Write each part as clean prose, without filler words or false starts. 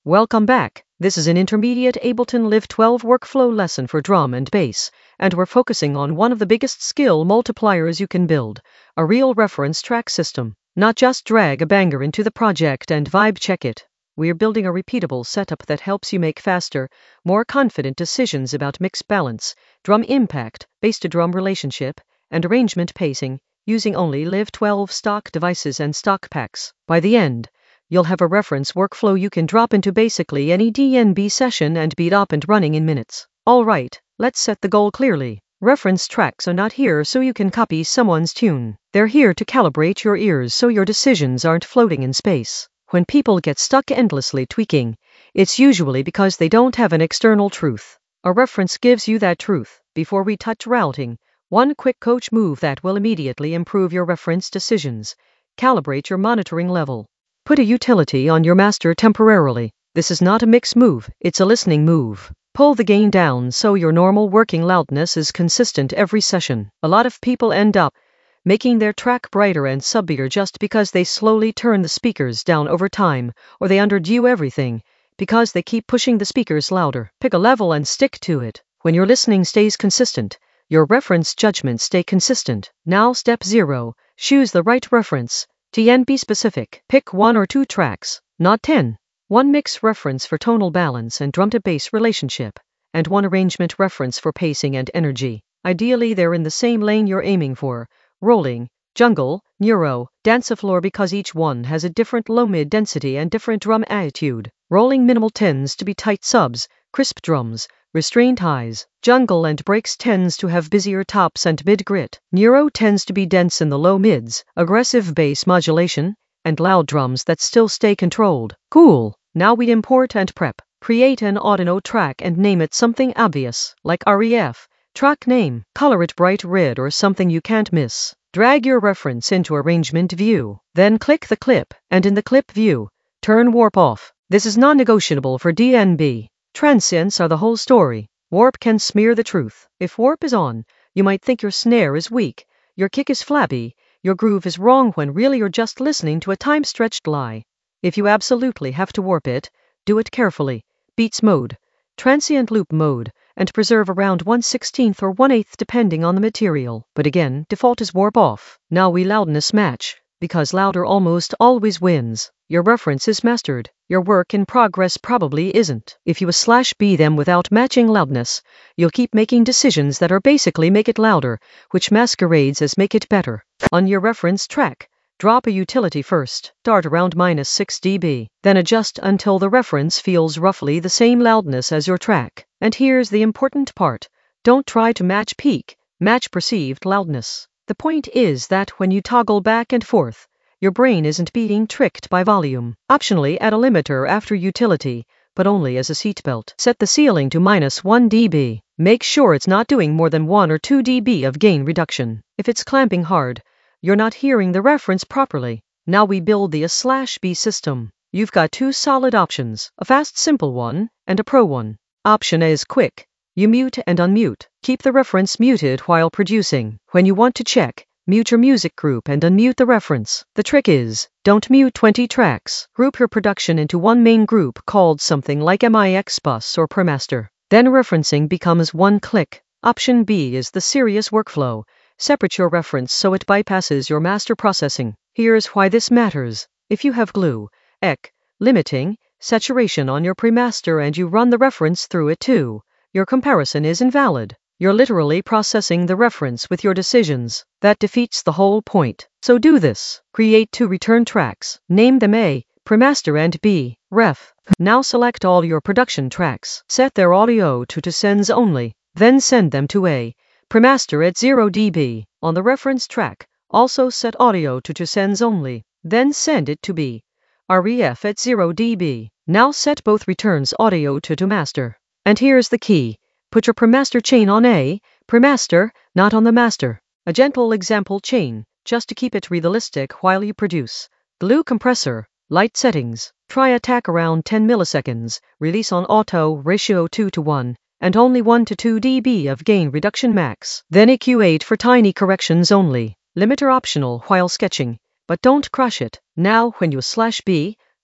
Welcome back. This is an intermediate Ableton Live 12 workflow lesson for drum and bass, and we're focusing on one of the biggest skill multipliers you can build, a real reference track system. Not just drag a banger into the project and vibe check it. We're building a repeatable setup that helps you make faster, more confident decisions about mix balance, drum impact, bass to drum relationship, and arrangement pacing, using only Live 12 stock devices and stock packs. By the end, you'll have a reference workflow you can drop into basically any DNB session and be up and running in minutes. Alright, let's set the goal clearly. Reference tracks are not here so you can copy someone's tune. They're here to calibrate your ears so your decisions aren't floating in space. When people get stuck endlessly tweaking, it's usually because they don't have an external truth. A reference gives you that truth. Before we touch routing, one quick coach move that will immediately improve your reference decisions. Calibrate your monitoring level. Put a utility on your master temporarily. This is not a mix move, it's a listening move. Pull the gain down so your normal working loudness is consistent every session. A lot of people end up making their track brighter and subbier just because they slowly turn the speakers down over time, or they underdo everything because they keep pushing the speakers louder. Pick a level and stick to it. When your listening stays consistent, your reference judgments stay consistent. Now step 0, choose the right reference. TNB specific. Pick 1 or 2 tracks, not 10. One mix reference for tonal balance and drum to bass relationship, and one arrangement reference for pacing and energy. Ideally they're in the same lane you're aiming for: rolling, jungle, neuro, dancefloor, because each one has a different low-mid density and different drum attitude. Rolling minimal tends to be tight subs, crisp drums, restrained highs. Jungle and breaks tends to have busier tops and mid-grit. Neuro tends to be dense in the low mids, aggressive bass modulation, and loud drums that still stay controlled. Cool. Now we import and prep. Create an Audino track and name it something obvious, like REF. Track name. Color it bright red or something you can't miss. Drag your reference into arrangement view. Then click the clip, and in the clip view, turn warp off. This is non-negotiable for DNB. Transients are the whole story. Warp can smear the truth. If warp is on, you might think your snare is weak, your kick is flabby, your groove is wrong, when really you're just listening to a time-stretched lie. If you absolutely have to warp it, do it carefully. Beats mode, transient loop mode, and preserve around 1/16 or 1/8 depending on the material. But again, default is warp off. Now we loudness match, because louder almost always wins. Your reference is mastered. Your work in progress probably isn't. If you /B them without matching loudness, you'll keep making decisions that are basically make it louder, which masquerades as make it better. On your reference track, drop a utility first. Start around -6 dB. Then adjust until the reference feels roughly the same loudness as your track. And here's the important part. Don't try to match peak, match perceived loudness. The point is that when you toggle back and forth, your brain isn't being tricked by volume. Optionally add a limiter after utility, but only as a seatbelt. Set the ceiling to -1 dB. Make sure it's not doing more than 1 or 2 dB of gain reduction. If it's clamping hard, you're not hearing the reference properly. Now we build the A/B system. You've got 2 solid options, a fast simple one, and a pro one. Option A is quick. You mute and unmute. Keep the reference muted while producing. When you want to check, mute your music group and unmute the reference. The trick is, don't mute 20 tracks. Group your production into one main group called something like MIX bus or PreMaster. Then referencing becomes one click. Option B is the serious workflow. Separate your reference so it bypasses your master processing. Here's why this matters. If you have glue, limiting, saturation on your PreMaster and you run the reference through it too, your comparison is invalid. You're literally processing the reference with your decisions. That defeats the whole point. So do this. Create 2 return tracks. Name them A, PreMaster, and B, Ref. Now select all your production tracks. Set their audio to sends only. Then send them to A, PreMaster at 0 dB. On the reference track, also set audio to sends only. Then send it to B, REF at 0 dB. Now set both returns audio to master. And here's the key. Put your PreMaster chain on A, PreMaster, not on the master. A gentle example chain, just to keep it realistic while you produce. Glue compressor, light settings. Try attack around 10 milliseconds, release on auto, ratio 2:1, and only 1 to 2 dB of gain reduction max. Then EQ8 for tiny corrections only. Limiter optional while sketching, but don't crush it. Now when you /B,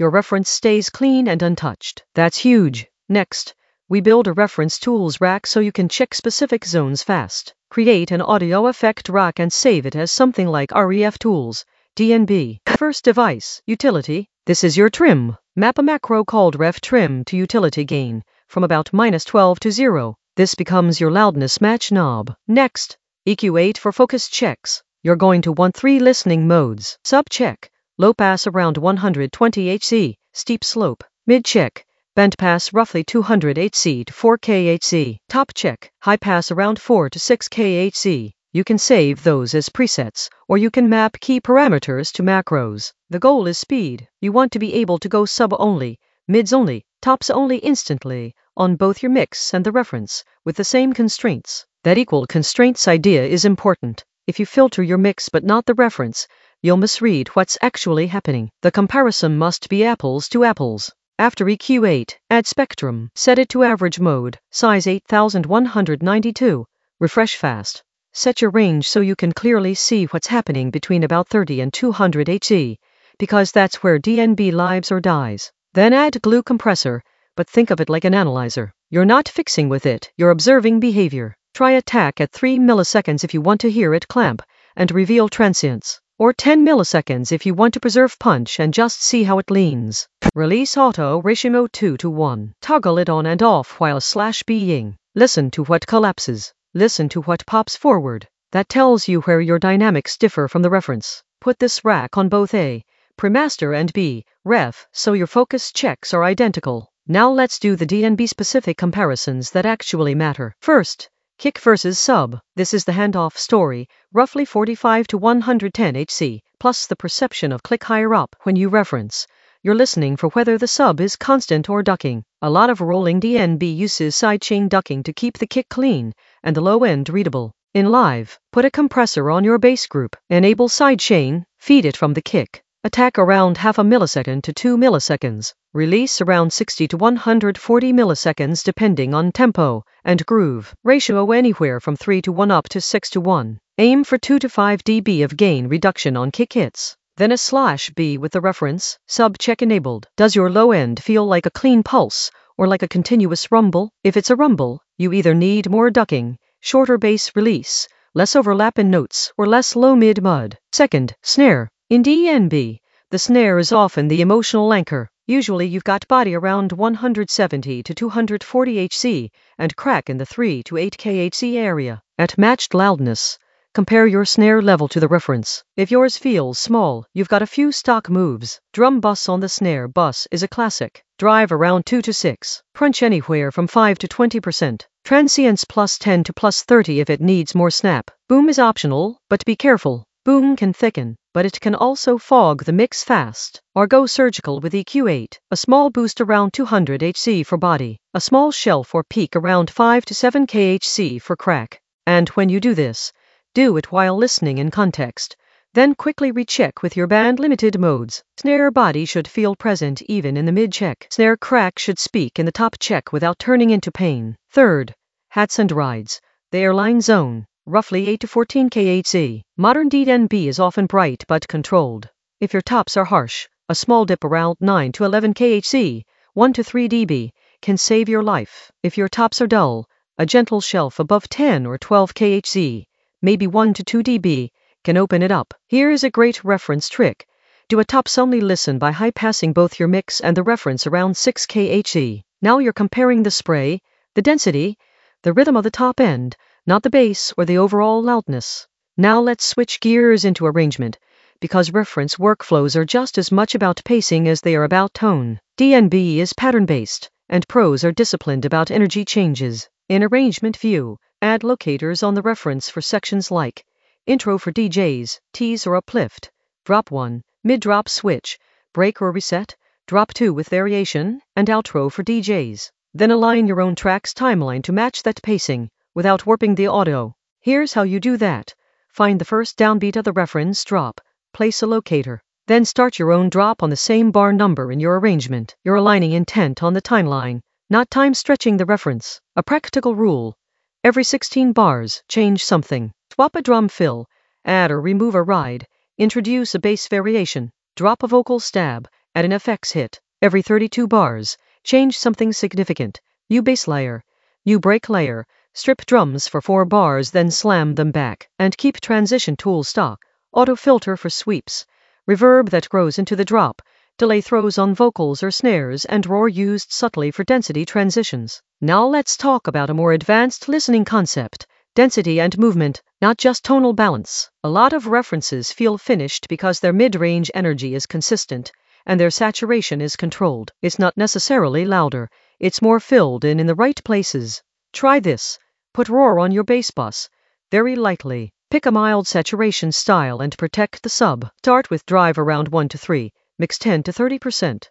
Your reference stays clean and untouched. That's huge. Next, we build a reference tools rack so you can check specific zones fast. Create an audio effect rack and save it as something like REF Tools, DNB. First device, utility. This is your trim. Map a macro called ref trim to utility gain from about -12 to 0. This becomes your loudness match knob. Next, EQ8 for focus checks. You're going to want 3 listening modes. Sub check, low pass around 120 Hz, steep slope. Mid check, band pass roughly 200 Hz to 4 kHz. Top check, high pass around 4 to 6 kHz. You can save those as presets, or you can map key parameters to macros. The goal is speed. You want to be able to go sub only, mids only, tops only instantly, on both your mix and the reference, with the same constraints. That equal constraints idea is important. If you filter your mix but not the reference, you'll misread what's actually happening. The comparison must be apples to apples. After EQ8, add spectrum. Set it to average mode, size 8192. Refresh fast. Set your range so you can clearly see what's happening between about 30 and 200 Hz, because that's where DNB lives or dies. Then add glue compressor, but think of it like an analyzer. You're not fixing with it, you're observing behavior. Try attack at 3 milliseconds if you want to hear it clamp and reveal transients, or 10 milliseconds if you want to preserve punch and just see how it leans. Release auto ratio 2:1. Toggle it on and off while /B-ing. Listen to what collapses. Listen to what pops forward. That tells you where your dynamics differ from the reference. Put this rack on both A, premaster, and B, ref, so your focus checks are identical. Now let's do the DNB specific comparisons that actually matter. First, kick versus sub. This is the handoff story, roughly 45 to 110 Hz, plus the perception of click higher up when you reference. You're listening for whether the sub is constant or ducking. A lot of rolling DNB uses sidechain ducking to keep the kick clean and the low end readable. In live, put a compressor on your bass group. Enable sidechain, feed it from the kick. Attack around half a millisecond to 2 milliseconds. Release around 60 to 140 milliseconds depending on tempo and groove. Ratio anywhere from 3:1 up to 6:1. Aim for 2 to 5 dB of gain reduction on kick hits. Then a /B with the reference, sub check enabled. Does your low end feel like a clean pulse or like a continuous rumble? If it's a rumble, you either need more ducking, shorter bass release, less overlap in notes, or less low mid mud. Second, snare. In DNB, the snare is often the emotional anchor. Usually you've got body around 170 to 240 Hz and crack in the 3 to 8 kHz area. At matched loudness, compare your snare level to the reference. If yours feels small, you've got a few stock moves. Drum bus on the snare bus is a classic. Drive around 2 to 6. Crunch anywhere from 5 to 20%. Transients +10 to +30 if it needs more snap. Boom is optional, but be careful. Boom can thicken, but it can also fog the mix fast. Or go surgical with EQ8. A small boost around 200 Hz for body. A small shelf or peak around 5 to 7 kHz for crack. And when you do this, do it while listening in context. Then quickly recheck with your band limited modes. Snare body should feel present even in the mid check. Snare crack should speak in the top check without turning into pain. Third, hats and rides. The airline zone, roughly 8 to 14 kHz. Modern DNB is often bright but controlled. If your tops are harsh, a small dip around 9 to 11 kHz, 1 to 3 dB, can save your life. If your tops are dull, a gentle shelf above 10 or 12 kHz, maybe 1 to 2 dB, can open it up. Here is a great reference trick. Do a tops only listen by high passing both your mix and the reference around 6 kHz. Now you're comparing the spray, the density, the rhythm of the top end, not the bass or the overall loudness. Now let's switch gears into arrangement, because reference workflows are just as much about pacing as they are about tone. DNB is pattern-based, and pros are disciplined about energy changes. In arrangement view, add locators on the reference for sections like intro for DJs, tease or uplift, drop 1, mid-drop switch, break or reset, drop 2 with variation, and outro for DJs. Then align your own track's timeline to match that pacing, without warping the audio. Here's how you do that. Find the first downbeat of the reference drop, place a locator. Then start your own drop on the same bar number in your arrangement. You're aligning intent on the timeline, not time stretching the reference. A practical rule. Every 16 bars, change something. Swap a drum fill, add or remove a ride, introduce a bass variation, drop a vocal stab, Add an FX hit. Every 32 bars. Change something significant. New bass layer. New break layer. Strip drums for 4 bars, then slam them back. And keep transition tool stock. Auto filter for sweeps. Reverb that grows into the drop. Delay throws on vocals or snares, and roar used subtly for density transitions. Now let's talk about a more advanced listening concept. Density and movement, not just tonal balance. A lot of references feel finished because their mid-range energy is consistent and their saturation is controlled. It's not necessarily louder, it's more filled in the right places. Try this. Put roar on your bass bus. Very lightly. Pick a mild saturation style and protect the sub. Start with drive around 1 to 3. Mix 10 to 30%.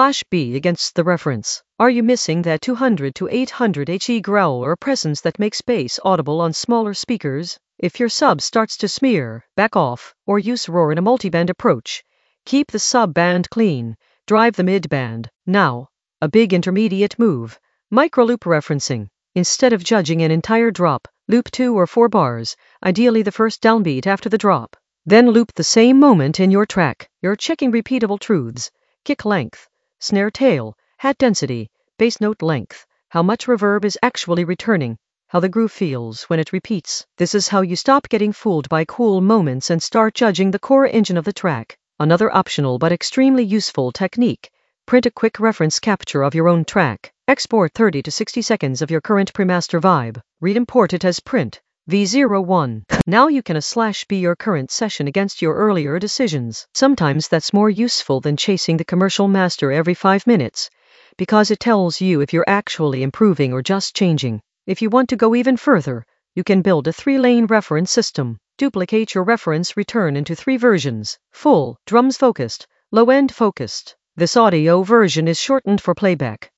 /B against the reference. Are you missing that 200 to 800 HE growl or presence that makes bass audible on smaller speakers? If your sub starts to smear, back off, or use roar in a multiband approach. Keep the sub band clean. Drive the mid band. Now, a big intermediate move. Microloop referencing. Instead of judging an entire drop, loop 2 or 4 bars, ideally the first downbeat after the drop. Then loop the same moment in your track. You're checking repeatable truths. Kick length, snare tail, hat density, bass note length, how much reverb is actually returning, how the groove feels when it repeats. This is how you stop getting fooled by cool moments and start judging the core engine of the track. Another optional but extremely useful technique. Print a quick reference capture of your own track. Export 30 to 60 seconds of your current premaster vibe. Re-import it as print. V01. Now you can /B your current session against your earlier decisions. Sometimes that's more useful than chasing the commercial master every 5 minutes, because it tells you if you're actually improving or just changing. If you want to go even further, you can build a 3-lane reference system. Duplicate your reference return into 3 versions. Full, drums focused, low-end focused. This audio version is shortened for playback.